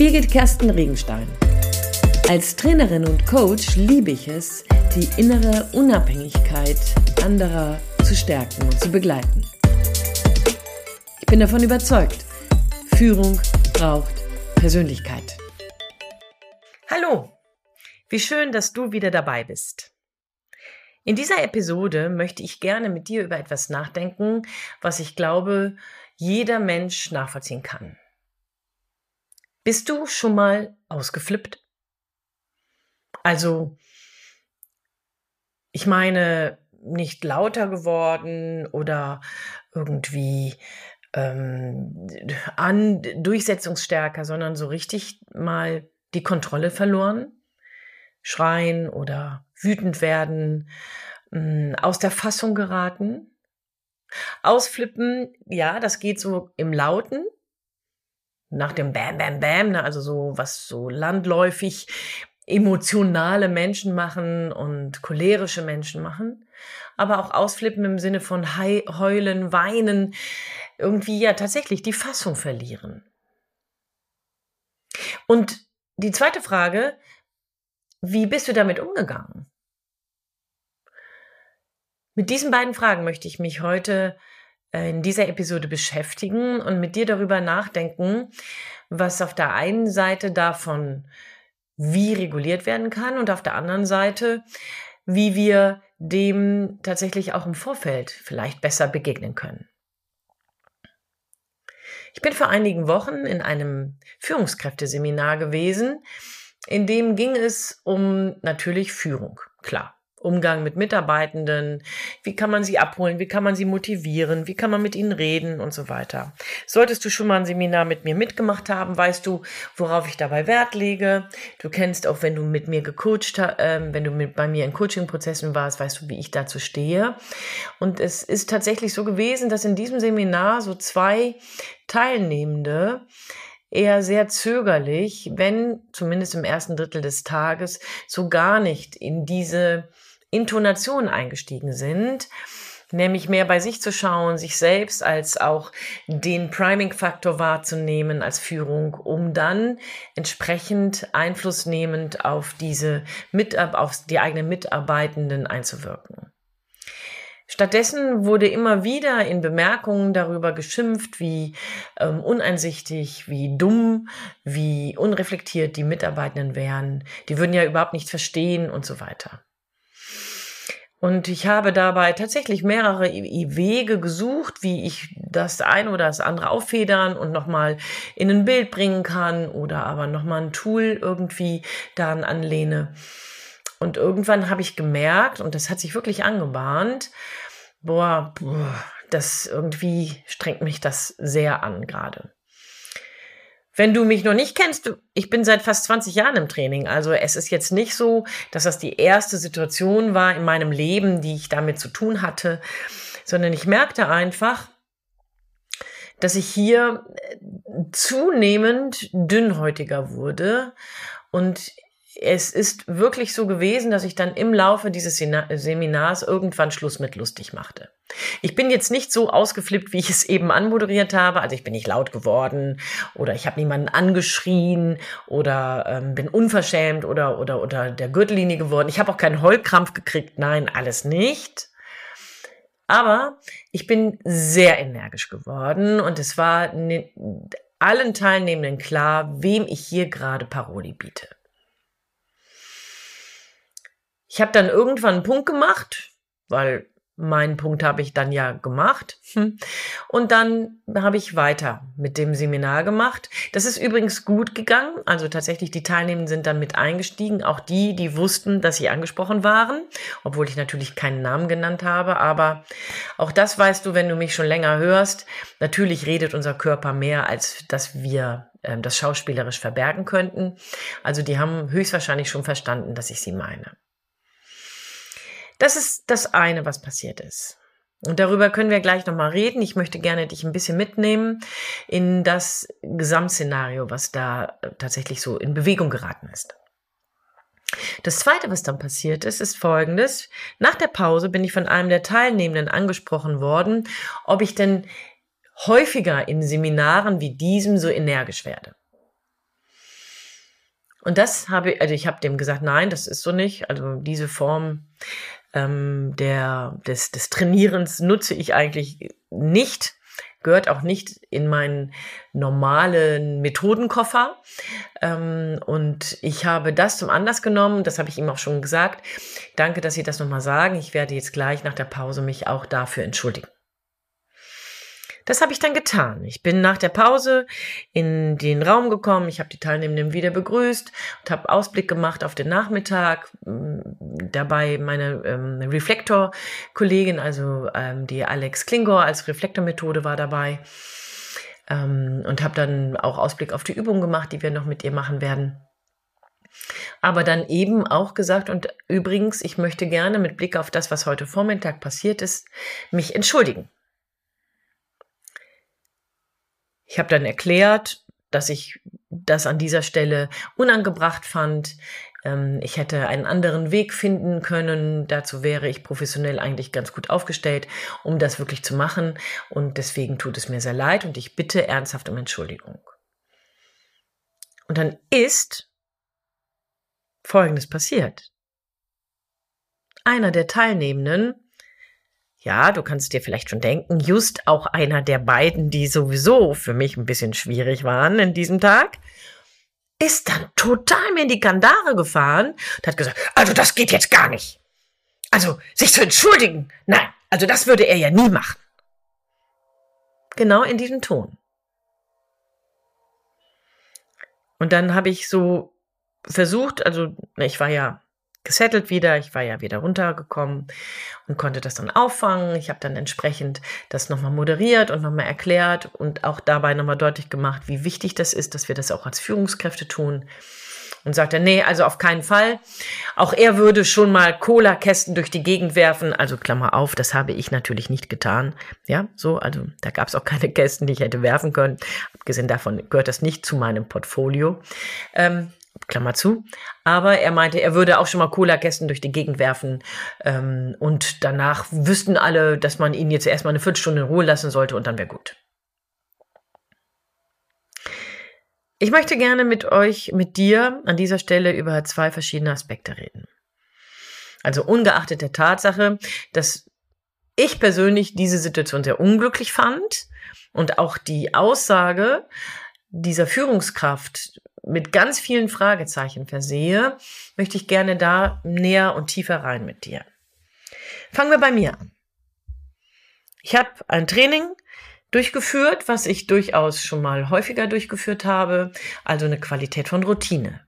Birgit Kersten Regenstein. Als Trainerin und Coach liebe ich es, die innere Unabhängigkeit anderer zu stärken und zu begleiten. Ich bin davon überzeugt, Führung braucht Persönlichkeit. Hallo, wie schön, dass du wieder dabei bist. In dieser Episode möchte ich gerne mit dir über etwas nachdenken, was ich glaube, jeder Mensch nachvollziehen kann. Bist du schon mal ausgeflippt? Also, ich meine, nicht lauter geworden oder irgendwie durchsetzungsstärker, sondern so richtig mal die Kontrolle verloren, schreien oder wütend werden, aus der Fassung geraten. Ausflippen, ja, das geht so im Lauten, nach dem Bam, Bam, Bam, ne, also so, was so landläufig emotionale Menschen machen und cholerische Menschen machen, aber auch ausflippen im Sinne von heulen, weinen, irgendwie ja tatsächlich die Fassung verlieren. Und die zweite Frage, wie bist du damit umgegangen? Mit diesen beiden Fragen möchte ich mich heute in dieser Episode beschäftigen und mit dir darüber nachdenken, was auf der einen Seite davon wie reguliert werden kann und auf der anderen Seite, wie wir dem tatsächlich auch im Vorfeld vielleicht besser begegnen können. Ich bin vor einigen Wochen in einem Führungskräfteseminar gewesen, in dem ging es um natürlich Führung, klar. Umgang mit Mitarbeitenden, wie kann man sie abholen, wie kann man sie motivieren, wie kann man mit ihnen reden und so weiter. Solltest du schon mal ein Seminar mit mir mitgemacht haben, weißt du, worauf ich dabei Wert lege. Du kennst auch, wenn du mit mir gecoacht hast, wenn du bei mir in Coaching-Prozessen warst, weißt du, wie ich dazu stehe. Und es ist tatsächlich so gewesen, dass in diesem Seminar so 2 Teilnehmende eher sehr zögerlich, wenn zumindest im ersten Drittel des Tages so gar nicht in diese Intonation eingestiegen sind, nämlich mehr bei sich zu schauen, sich selbst als auch den Priming-Faktor wahrzunehmen als Führung, um dann entsprechend einflussnehmend auf auf die eigenen Mitarbeitenden einzuwirken. Stattdessen wurde immer wieder in Bemerkungen darüber geschimpft, wie uneinsichtig, wie dumm, wie unreflektiert die Mitarbeitenden wären. Die würden ja überhaupt nichts verstehen und so weiter. Und ich habe dabei tatsächlich mehrere Wege gesucht, wie ich das eine oder das andere auffedern und nochmal in ein Bild bringen kann oder aber nochmal ein Tool irgendwie daran anlehne. Und irgendwann habe ich gemerkt, und das hat sich wirklich angebahnt, das irgendwie strengt mich das sehr an gerade. Wenn du mich noch nicht kennst, ich bin seit fast 20 Jahren im Training. Also es ist jetzt nicht so, dass das die erste Situation war in meinem Leben, die ich damit zu tun hatte, sondern ich merkte einfach, dass ich hier zunehmend dünnhäutiger wurde und es ist wirklich so gewesen, dass ich dann im Laufe dieses Seminars irgendwann Schluss mit lustig machte. Ich bin jetzt nicht so ausgeflippt, wie ich es eben anmoderiert habe. Also ich bin nicht laut geworden oder ich habe niemanden angeschrien oder bin unverschämt oder der Gürtellinie geworden. Ich habe auch keinen Heulkrampf gekriegt. Nein, alles nicht. Aber ich bin sehr energisch geworden und es war allen Teilnehmenden klar, wem ich hier gerade Paroli biete. Ich habe dann irgendwann einen Punkt gemacht, weil meinen Punkt habe ich dann ja gemacht. Und dann habe ich weiter mit dem Seminar gemacht. Das ist übrigens gut gegangen. Also tatsächlich, die Teilnehmenden sind dann mit eingestiegen. Auch die wussten, dass sie angesprochen waren. Obwohl ich natürlich keinen Namen genannt habe. Aber auch das weißt du, wenn du mich schon länger hörst. Natürlich redet unser Körper mehr, als dass wir das schauspielerisch verbergen könnten. Also die haben höchstwahrscheinlich schon verstanden, dass ich sie meine. Das ist das eine, was passiert ist. Und darüber können wir gleich nochmal reden. Ich möchte gerne dich ein bisschen mitnehmen in das Gesamtszenario, was da tatsächlich so in Bewegung geraten ist. Das Zweite, was dann passiert ist, ist Folgendes. Nach der Pause bin ich von einem der Teilnehmenden angesprochen worden, ob ich denn häufiger in Seminaren wie diesem so energisch werde. Und ich habe dem gesagt, nein, das ist so nicht. Also diese Form des Trainierens nutze ich eigentlich nicht. Gehört auch nicht in meinen normalen Methodenkoffer. Und ich habe das zum Anlass genommen, das habe ich ihm auch schon gesagt. Danke, dass Sie das nochmal sagen. Ich werde jetzt gleich nach der Pause mich auch dafür entschuldigen. Das habe ich dann getan. Ich bin nach der Pause in den Raum gekommen. Ich habe die Teilnehmenden wieder begrüßt und habe Ausblick gemacht auf den Nachmittag. Dabei meine Reflektor-Kollegin, also die Alex Klingor als Reflektormethode war dabei. Und habe dann auch Ausblick auf die Übung gemacht, die wir noch mit ihr machen werden. Aber dann eben auch gesagt, und übrigens, ich möchte gerne mit Blick auf das, was heute Vormittag passiert ist, mich entschuldigen. Ich habe dann erklärt, dass ich das an dieser Stelle unangebracht fand. Ich hätte einen anderen Weg finden können. Dazu wäre ich professionell eigentlich ganz gut aufgestellt, um das wirklich zu machen. Und deswegen tut es mir sehr leid und ich bitte ernsthaft um Entschuldigung. Und dann ist Folgendes passiert. Einer der Teilnehmenden, ja, du kannst dir vielleicht schon denken, just auch einer der beiden, die sowieso für mich ein bisschen schwierig waren in diesem Tag, ist dann total mir in die Kandare gefahren und hat gesagt, also das geht jetzt gar nicht. Also sich zu entschuldigen, nein, also das würde er ja nie machen. Genau in diesem Ton. Und dann habe ich so versucht, also ich war ja gesettelt wieder, ich war ja wieder runtergekommen und konnte das dann auffangen. Ich habe dann entsprechend das nochmal moderiert und nochmal erklärt und auch dabei nochmal deutlich gemacht, wie wichtig das ist, dass wir das auch als Führungskräfte tun. Und sagte, nee, also auf keinen Fall. Auch er würde schon mal Cola-Kästen durch die Gegend werfen. Also Klammer auf, das habe ich natürlich nicht getan. Ja, so, also da gab es auch keine Kästen, die ich hätte werfen können. Abgesehen davon gehört das nicht zu meinem Portfolio. Klammer zu. Aber er meinte, er würde auch schon mal Cola-Kästen durch die Gegend werfen. Und danach wüssten alle, dass man ihn jetzt erstmal eine Viertelstunde in Ruhe lassen sollte und dann wäre gut. Ich möchte gerne mit dir an dieser Stelle über zwei verschiedene Aspekte reden. Also ungeachtet der Tatsache, dass ich persönlich diese Situation sehr unglücklich fand und auch die Aussage dieser Führungskraft mit ganz vielen Fragezeichen versehe, möchte ich gerne da näher und tiefer rein mit dir. Fangen wir bei mir an. Ich habe ein Training durchgeführt, was ich durchaus schon mal häufiger durchgeführt habe, also eine Qualität von Routine.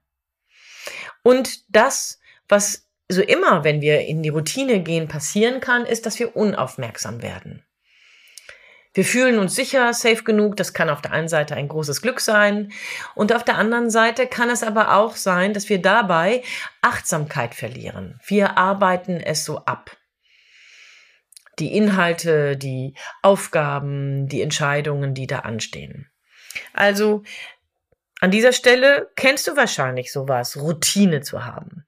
Und das, was so immer, wenn wir in die Routine gehen, passieren kann, ist, dass wir unaufmerksam werden. Wir fühlen uns sicher, safe genug, das kann auf der einen Seite ein großes Glück sein und auf der anderen Seite kann es aber auch sein, dass wir dabei Achtsamkeit verlieren. Wir arbeiten es so ab. Die Inhalte, die Aufgaben, die Entscheidungen, die da anstehen. Also an dieser Stelle kennst du wahrscheinlich sowas, Routine zu haben.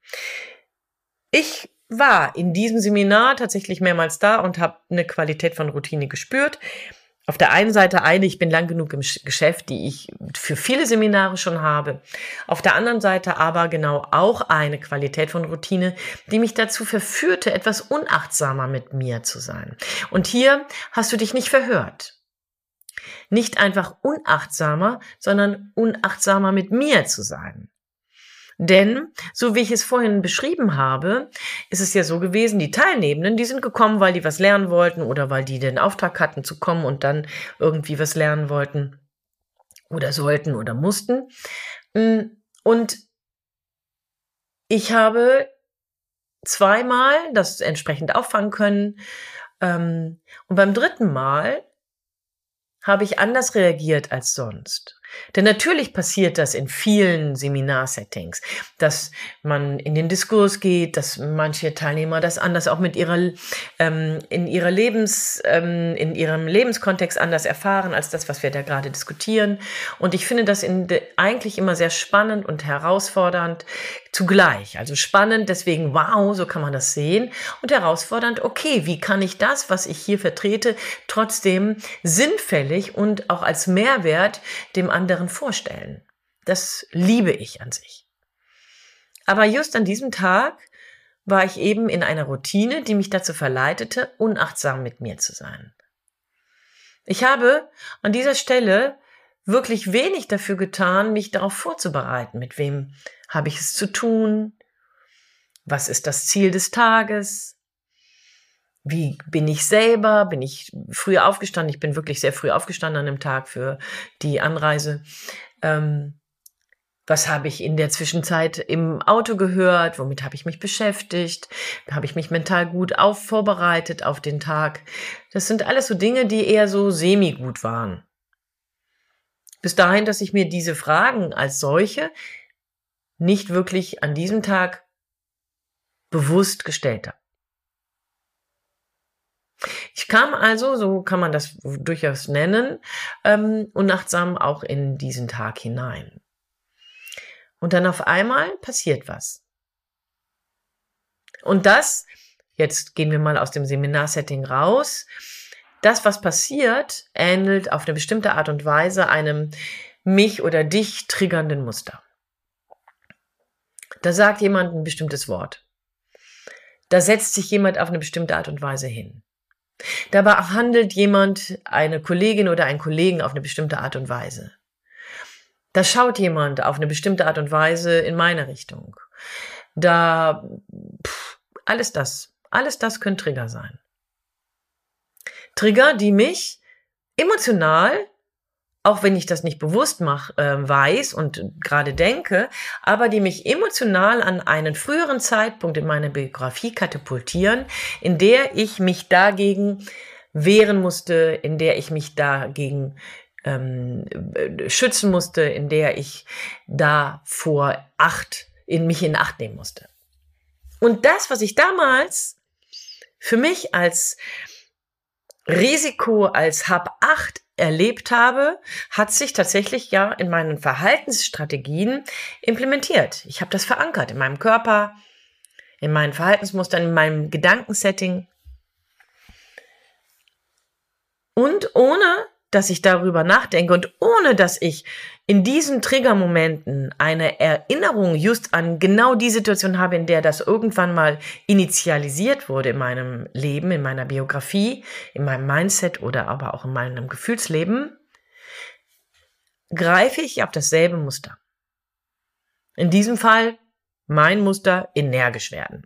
Ich war in diesem Seminar tatsächlich mehrmals da und habe eine Qualität von Routine gespürt. Auf der einen Seite ich bin lang genug im Geschäft, die ich für viele Seminare schon habe. Auf der anderen Seite aber genau auch eine Qualität von Routine, die mich dazu verführte, etwas unachtsamer mit mir zu sein. Und hier hast du dich nicht verhört. Nicht einfach unachtsamer, sondern unachtsamer mit mir zu sein. Denn, so wie ich es vorhin beschrieben habe, ist es ja so gewesen, die Teilnehmenden, die sind gekommen, weil die was lernen wollten oder weil die den Auftrag hatten zu kommen und dann irgendwie was lernen wollten oder sollten oder mussten. Und ich habe zweimal das entsprechend auffangen können. Und beim dritten Mal habe ich anders reagiert als sonst. Denn natürlich passiert das in vielen Seminarsettings, dass man in den Diskurs geht, dass manche Teilnehmer das anders auch mit in ihrem Lebenskontext anders erfahren als das, was wir da gerade diskutieren. Und ich finde das eigentlich immer sehr spannend und herausfordernd zugleich. Also spannend, deswegen wow, so kann man das sehen. Und herausfordernd, okay, wie kann ich das, was ich hier vertrete, trotzdem sinnfällig und auch als Mehrwert dem anderen vorstellen. Das liebe ich an sich. Aber just an diesem Tag war ich eben in einer Routine, die mich dazu verleitete, unachtsam mit mir zu sein. Ich habe an dieser Stelle wirklich wenig dafür getan, mich darauf vorzubereiten. Mit wem habe ich es zu tun? Was ist das Ziel des Tages? Wie bin ich selber? Bin ich früh aufgestanden? Ich bin wirklich sehr früh aufgestanden an dem Tag für die Anreise. Was habe ich in der Zwischenzeit im Auto gehört? Womit habe ich mich beschäftigt? Habe ich mich mental gut vorbereitet auf den Tag? Das sind alles so Dinge, die eher so semi-gut waren. Bis dahin, dass ich mir diese Fragen als solche nicht wirklich an diesem Tag bewusst gestellt habe. Ich kam also, so kann man das durchaus nennen, unachtsam auch in diesen Tag hinein. Und dann auf einmal passiert was. Und das, jetzt gehen wir mal aus dem Seminarsetting raus, das, was passiert, ähnelt auf eine bestimmte Art und Weise einem mich oder dich triggernden Muster. Da sagt jemand ein bestimmtes Wort. Da setzt sich jemand auf eine bestimmte Art und Weise hin. Da behandelt jemand eine Kollegin oder einen Kollegen auf eine bestimmte Art und Weise. Da schaut jemand auf eine bestimmte Art und Weise in meine Richtung. Alles das können Trigger sein. Trigger, die mich emotional, auch wenn ich das nicht bewusst weiß und gerade denke, aber die mich emotional an einen früheren Zeitpunkt in meiner Biografie katapultieren, in der ich mich dagegen wehren musste, in der ich mich dagegen schützen musste, in der ich davor mich in Acht nehmen musste. Und das, was ich damals für mich als Risiko, als Hab-Acht erlebt habe, hat sich tatsächlich ja in meinen Verhaltensstrategien implementiert. Ich habe das verankert in meinem Körper, in meinen Verhaltensmustern, in meinem Gedankensetting. Und ohne dass ich darüber nachdenke und ohne dass ich in diesen Triggermomenten eine Erinnerung just an genau die Situation habe, in der das irgendwann mal initialisiert wurde in meinem Leben, in meiner Biografie, in meinem Mindset oder aber auch in meinem Gefühlsleben, greife ich auf dasselbe Muster. In diesem Fall mein Muster energisch werden.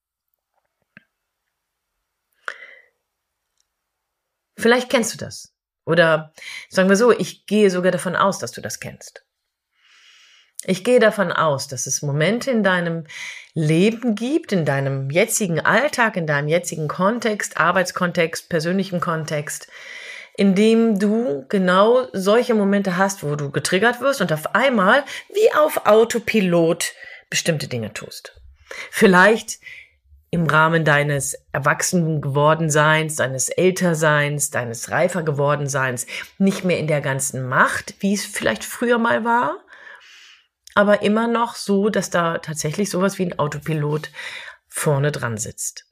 Vielleicht kennst du das. Oder sagen wir so, ich gehe sogar davon aus, dass du das kennst. Ich gehe davon aus, dass es Momente in deinem Leben gibt, in deinem jetzigen Alltag, in deinem jetzigen Kontext, Arbeitskontext, persönlichen Kontext, in dem du genau solche Momente hast, wo du getriggert wirst und auf einmal wie auf Autopilot bestimmte Dinge tust. Vielleicht im Rahmen deines Erwachsen-Gewordenseins, deines Älterseins, deines reifer Gewordenseins, nicht mehr in der ganzen Macht, wie es vielleicht früher mal war, aber immer noch so, dass da tatsächlich sowas wie ein Autopilot vorne dran sitzt.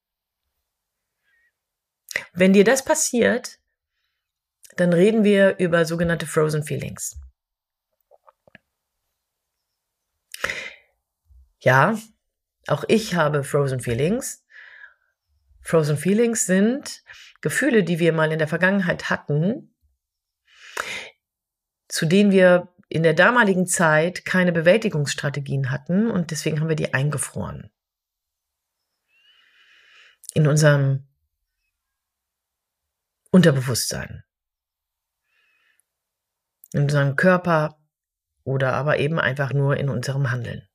Wenn dir das passiert, dann reden wir über sogenannte Frozen Feelings. Ja, auch ich habe Frozen Feelings. Frozen Feelings sind Gefühle, die wir mal in der Vergangenheit hatten, zu denen wir in der damaligen Zeit keine Bewältigungsstrategien hatten und deswegen haben wir die eingefroren. In unserem Unterbewusstsein. In unserem Körper oder aber eben einfach nur in unserem Handeln.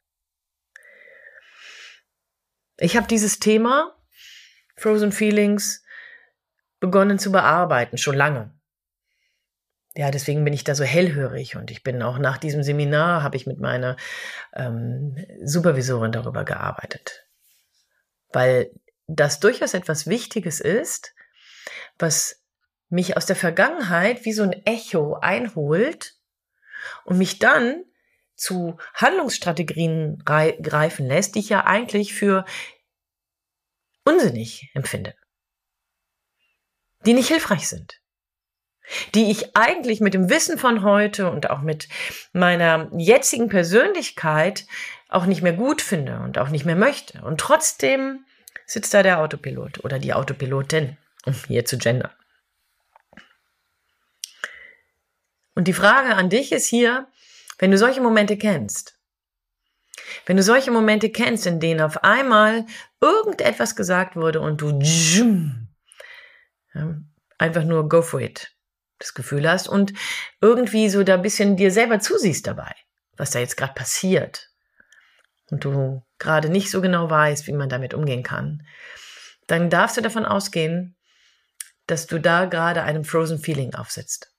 Ich habe dieses Thema, Frozen Feelings, begonnen zu bearbeiten, schon lange. Ja, deswegen bin ich da so hellhörig und ich bin auch nach diesem Seminar, habe ich mit meiner Supervisorin darüber gearbeitet. Weil das durchaus etwas Wichtiges ist, was mich aus der Vergangenheit wie so ein Echo einholt und mich dann zu Handlungsstrategien greifen lässt, die ich ja eigentlich für unsinnig empfinde, die nicht hilfreich sind, die ich eigentlich mit dem Wissen von heute und auch mit meiner jetzigen Persönlichkeit auch nicht mehr gut finde und auch nicht mehr möchte. Und trotzdem sitzt da der Autopilot oder die Autopilotin, um hier zu gendern. Und die Frage an dich ist hier, wenn du solche Momente kennst, in denen auf einmal irgendetwas gesagt wurde und du einfach nur go for it das Gefühl hast und irgendwie so da ein bisschen dir selber zusiehst dabei, was da jetzt gerade passiert und du gerade nicht so genau weißt, wie man damit umgehen kann, dann darfst du davon ausgehen, dass du da gerade einem Frozen Feeling aufsitzt.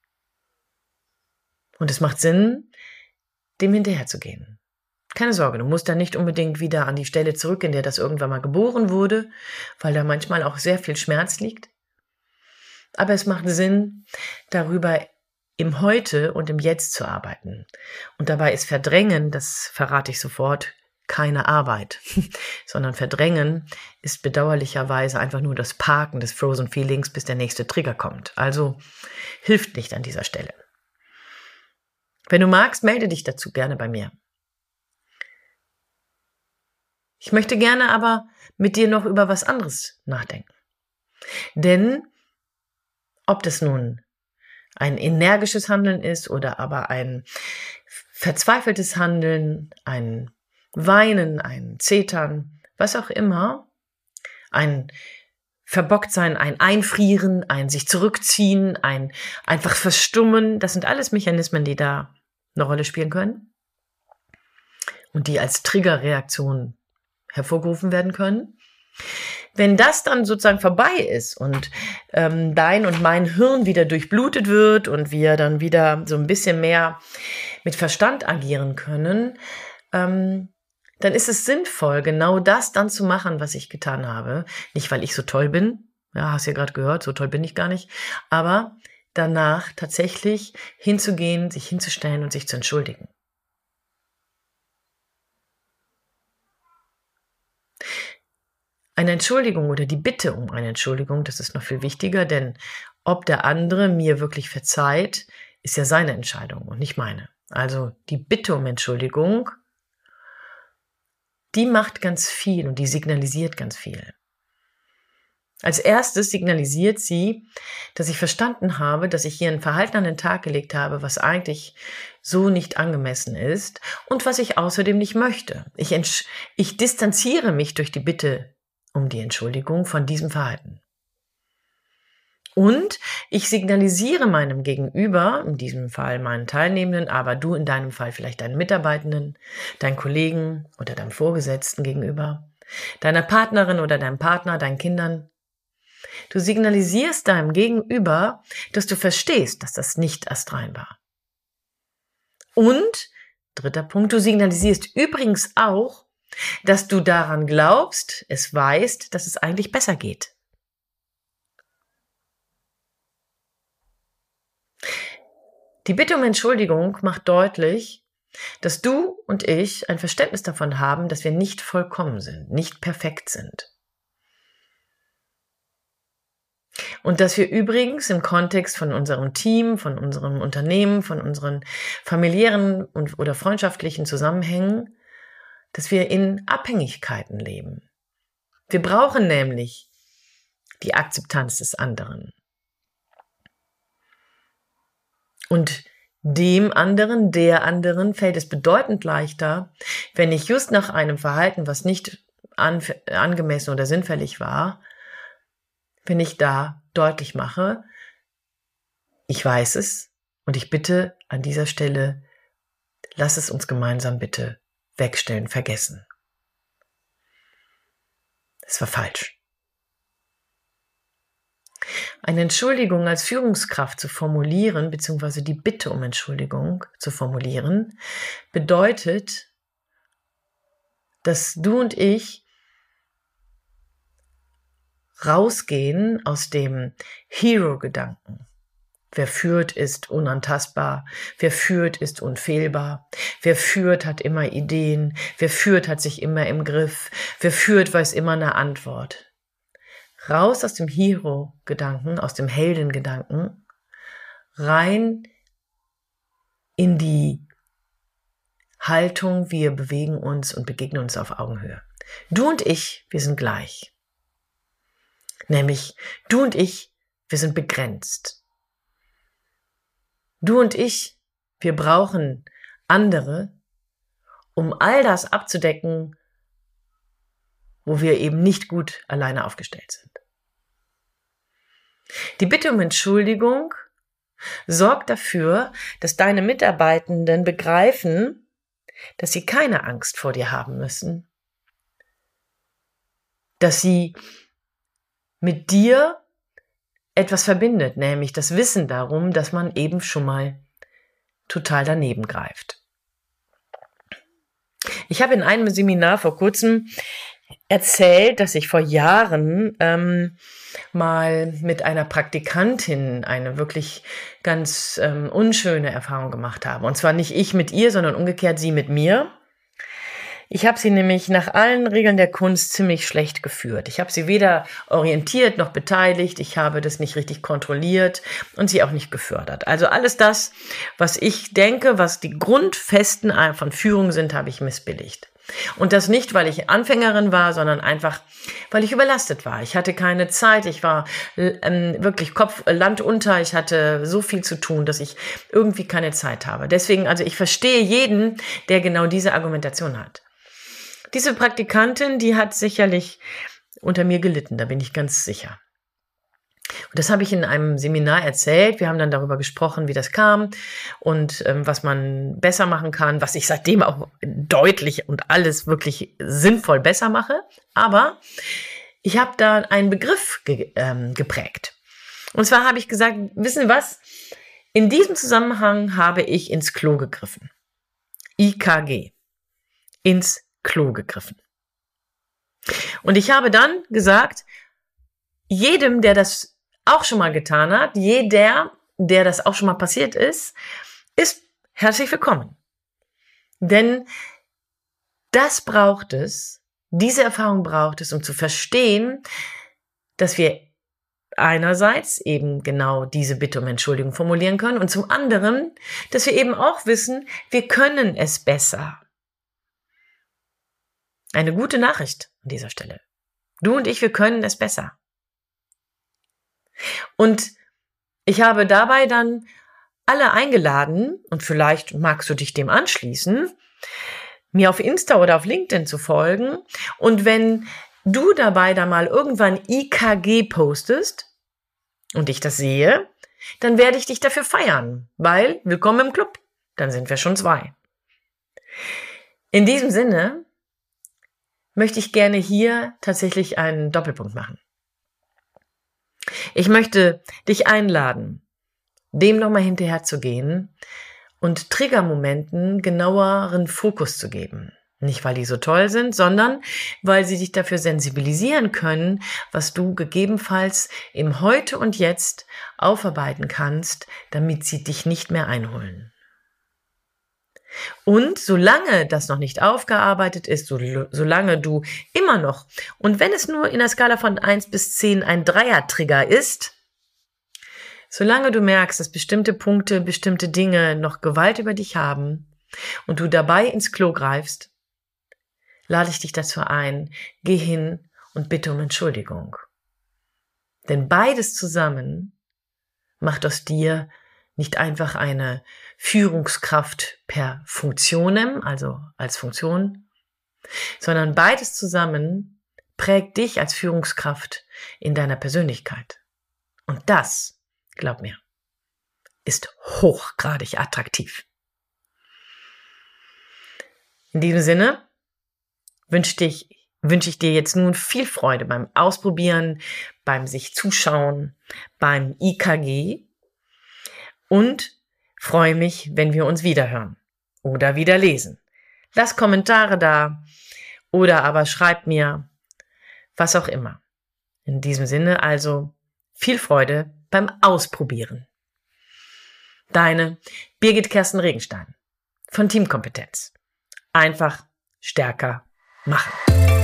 Und es macht Sinn, dem hinterherzugehen. Keine Sorge, du musst da nicht unbedingt wieder an die Stelle zurück, in der das irgendwann mal geboren wurde, weil da manchmal auch sehr viel Schmerz liegt. Aber es macht Sinn, darüber im Heute und im Jetzt zu arbeiten. Und dabei ist Verdrängen, das verrate ich sofort, keine Arbeit, sondern Verdrängen ist bedauerlicherweise einfach nur das Parken des Frozen Feelings, bis der nächste Trigger kommt. Also hilft nicht an dieser Stelle. Wenn du magst, melde dich dazu gerne bei mir. Ich möchte gerne aber mit dir noch über was anderes nachdenken. Denn ob das nun ein energisches Handeln ist oder aber ein verzweifeltes Handeln, ein Weinen, ein Zetern, was auch immer, ein Verbocktsein, ein Einfrieren, ein sich zurückziehen, ein einfach verstummen, das sind alles Mechanismen, die da eine Rolle spielen können und die als Triggerreaktion hervorgerufen werden können. Wenn das dann sozusagen vorbei ist und dein und mein Hirn wieder durchblutet wird und wir dann wieder so ein bisschen mehr mit Verstand agieren können, dann ist es sinnvoll, genau das dann zu machen, was ich getan habe. Nicht, weil ich so toll bin, ja, hast ja gerade gehört, so toll bin ich gar nicht, aber danach tatsächlich hinzugehen, sich hinzustellen und sich zu entschuldigen. Eine Entschuldigung oder die Bitte um eine Entschuldigung, das ist noch viel wichtiger, denn ob der andere mir wirklich verzeiht, ist ja seine Entscheidung und nicht meine. Also die Bitte um Entschuldigung, die macht ganz viel und die signalisiert ganz viel. Als erstes signalisiert sie, dass ich verstanden habe, dass ich hier ein Verhalten an den Tag gelegt habe, was eigentlich so nicht angemessen ist und was ich außerdem nicht möchte. Ich distanziere mich durch die Bitte um die Entschuldigung von diesem Verhalten. Und ich signalisiere meinem Gegenüber, in diesem Fall meinen Teilnehmenden, aber du in deinem Fall vielleicht deinen Mitarbeitenden, deinen Kollegen oder deinem Vorgesetzten gegenüber, deiner Partnerin oder deinem Partner, deinen Kindern. Du signalisierst deinem Gegenüber, dass du verstehst, dass das nicht astrein war. Und, dritter Punkt, du signalisierst übrigens auch, dass du daran glaubst, es weißt, dass es eigentlich besser geht. Die Bitte um Entschuldigung macht deutlich, dass du und ich ein Verständnis davon haben, dass wir nicht vollkommen sind, nicht perfekt sind. Und dass wir übrigens im Kontext von unserem Team, von unserem Unternehmen, von unseren familiären oder freundschaftlichen Zusammenhängen, dass wir in Abhängigkeiten leben. Wir brauchen nämlich die Akzeptanz des anderen. Und dem anderen, der anderen fällt es bedeutend leichter, wenn ich just nach einem Verhalten, was nicht angemessen oder sinnfällig war, wenn ich da deutlich mache, ich weiß es und ich bitte an dieser Stelle, lass es uns gemeinsam bitte wegstellen, vergessen. Das war falsch. Eine Entschuldigung als Führungskraft zu formulieren, beziehungsweise die Bitte um Entschuldigung zu formulieren, bedeutet, dass du und ich rausgehen aus dem Hero-Gedanken. Wer führt, ist unantastbar. Wer führt, ist unfehlbar. Wer führt, hat immer Ideen. Wer führt, hat sich immer im Griff. Wer führt, weiß immer eine Antwort. Raus aus dem Hero-Gedanken, aus dem Heldengedanken, rein in die Haltung, wir bewegen uns und begegnen uns auf Augenhöhe. Du und ich, wir sind gleich. Nämlich, du und ich, wir sind begrenzt. Du und ich, wir brauchen andere, um all das abzudecken, wo wir eben nicht gut alleine aufgestellt sind. Die Bitte um Entschuldigung sorgt dafür, dass deine Mitarbeitenden begreifen, dass sie keine Angst vor dir haben müssen, dass sie mit dir etwas verbindet, nämlich das Wissen darum, dass man eben schon mal total daneben greift. Ich habe in einem Seminar vor kurzem erzählt, dass ich vor Jahren mal mit einer Praktikantin eine wirklich ganz unschöne Erfahrung gemacht habe. Und zwar nicht ich mit ihr, sondern umgekehrt sie mit mir. Ich habe sie nämlich nach allen Regeln der Kunst ziemlich schlecht geführt. Ich habe sie weder orientiert noch beteiligt. Ich habe das nicht richtig kontrolliert und sie auch nicht gefördert. Also alles das, was ich denke, was die Grundfesten von Führung sind, habe ich missbilligt. Und das nicht, weil ich Anfängerin war, sondern einfach, weil ich überlastet war. Ich hatte keine Zeit, ich war wirklich Land unter, ich hatte so viel zu tun, dass ich irgendwie keine Zeit habe. Deswegen, also ich verstehe jeden, der genau diese Argumentation hat. Diese Praktikantin, die hat sicherlich unter mir gelitten, da bin ich ganz sicher. Und das habe ich in einem Seminar erzählt. Wir haben dann darüber gesprochen, wie das kam und was man besser machen kann, was ich seitdem auch deutlich und alles wirklich sinnvoll besser mache. Aber ich habe da einen Begriff geprägt. Und zwar habe ich gesagt, wissen Sie was? In diesem Zusammenhang habe ich ins Klo gegriffen. IKG. Ins Klo gegriffen. Und ich habe dann gesagt, jedem, der das auch schon mal getan hat, jeder, der das auch schon mal passiert ist herzlich willkommen. Denn das braucht es, diese Erfahrung braucht es, um zu verstehen, dass wir einerseits eben genau diese Bitte um Entschuldigung formulieren können und zum anderen, dass wir eben auch wissen, wir können es besser. Eine gute Nachricht an dieser Stelle. Du und ich, wir können es besser. Und ich habe dabei dann alle eingeladen, und vielleicht magst du dich dem anschließen, mir auf Insta oder auf LinkedIn zu folgen. Und wenn du dabei dann mal irgendwann IKG postest und ich das sehe, dann werde ich dich dafür feiern, weil willkommen im Club, dann sind wir schon 2. In diesem Sinne möchte ich gerne hier tatsächlich einen Doppelpunkt machen. Ich möchte dich einladen, dem nochmal hinterher zu gehen und Triggermomenten genaueren Fokus zu geben. Nicht, weil die so toll sind, sondern weil sie dich dafür sensibilisieren können, was du gegebenenfalls im Heute und Jetzt aufarbeiten kannst, damit sie dich nicht mehr einholen. Und solange das noch nicht aufgearbeitet ist, solange du immer noch, und wenn es nur in der Skala von 1 bis 10 ein Dreier-Trigger ist, solange du merkst, dass bestimmte Punkte, bestimmte Dinge noch Gewalt über dich haben und du dabei ins Klo greifst, lade ich dich dazu ein, geh hin und bitte um Entschuldigung. Denn beides zusammen macht aus dir nicht einfach eine Führungskraft per Funktionem, also als Funktion, sondern beides zusammen prägt dich als Führungskraft in deiner Persönlichkeit. Und das, glaub mir, ist hochgradig attraktiv. In diesem Sinne wünsche ich dir jetzt nun viel Freude beim Ausprobieren, beim sich zuschauen, beim IKG und freue mich, wenn wir uns wiederhören oder wieder lesen. Lass Kommentare da oder aber schreib mir, was auch immer. In diesem Sinne also viel Freude beim Ausprobieren. Deine Birgit Kersten Regenstein von Teamkompetenz. Einfach stärker machen.